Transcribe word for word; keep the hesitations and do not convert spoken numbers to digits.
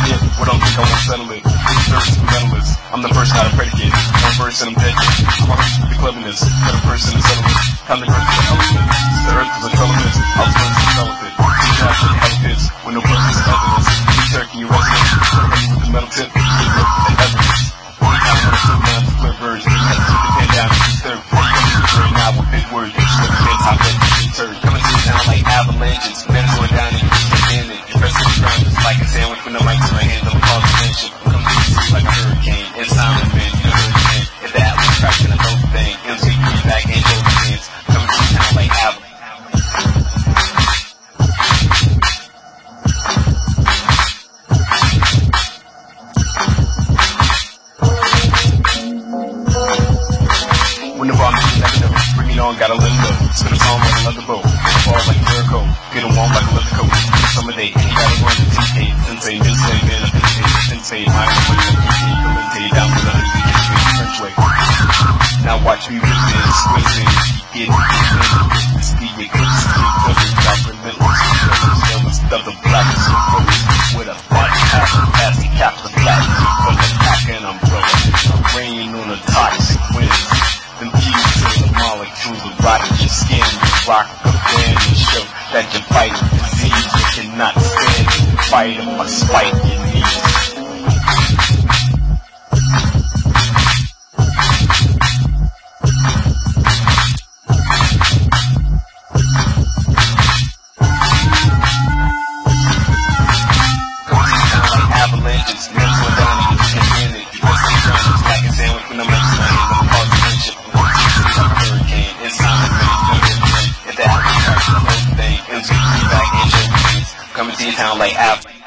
Yeah, what don't think I won't settle it. Service for medalist. I'm the first, not a predicate. One verse and I'm dead. I'm a host with the cleverness. Better person and settlement. Time to birth the element. The earth is a colorless. I was first to develop it. These guys are the elephants. With no purpose of evidence. You turkey, you resident. Put a with the metal tip. You get grip and evidence. Only time when I flip down to flip birds. You have to keep the pen down and disturb. Right now with big words. You slip the pen top and you turd. Coming to the town like avalanches. Men going down and you can't stand it. You press to the ground just like a sandwich with no mic to my hands. I'm called attention. Come to the sea like a hurricane. It's silent, man. You know what I'm saying? If the atlas cracking a dope thing. M C three back and dope hands. Coming to the town like avalanches. When the bomb is never know, bring it on, gotta let it go. Spin a song like a leather boat, fall like a Jericho, get him warm like a leather coat. Summer day, and you gotta go in the T K. Sensei, Minsei, man, a Sensei, Sensei, my own money, a P K, Calente, down with a hundred, get you in the French way. Now watch me rip in, squeeze in, get it, get it, speed, get close, get close, drop relentless, relentless, stuff the black, so close, with a fat cap, passy cap, the flat, from the pack and umbrella, a rain on a toxic wind. Them keys to the molecules of rotting your skin. You rock the band and show that you're fighting disease. You cannot stand it. Fight them or spite your knees. Come to the town like avalanches. Never go down and you can't stand it. You press the ground just like a sandwich when I'm next to my hands. I'm called attention. Hurricane, it's time to finish, you know what I'm saying? If that happens, the whole thing, M C three back in your hands. Coming to your town like Apple.